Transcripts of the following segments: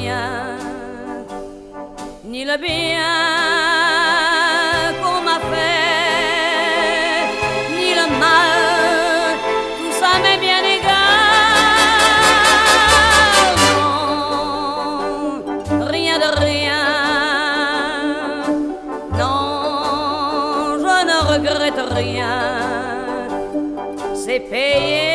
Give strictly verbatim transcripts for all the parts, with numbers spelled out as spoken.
rien, ni le bien qu'on m'a fait, ni le mal, tout ça m'est bien égal. Non, rien de rien, non, je ne regrette rien, c'est payé.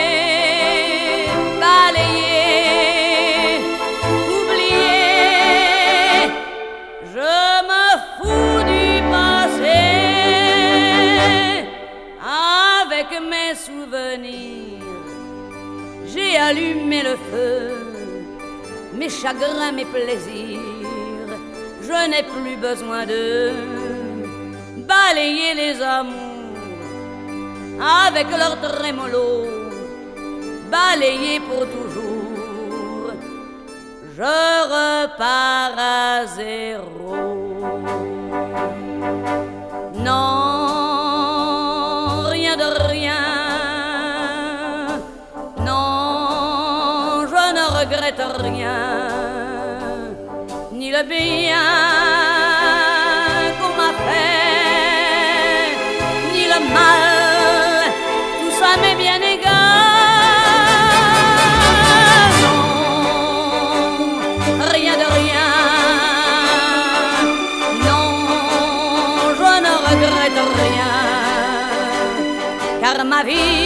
Mes souvenirs, j'ai allumé le feu, mes chagrins, mes plaisirs, je n'ai plus besoin de balayer les amours avec leur trémolo, balayer pour toujours, je repars à zéro. Non, de rien, non, je ne regrette rien, ni le bien qu'on m'a fait, ni le mal, tout ça m'est bien égal. Non, rien de rien, non, je ne regrette rien, car ma vie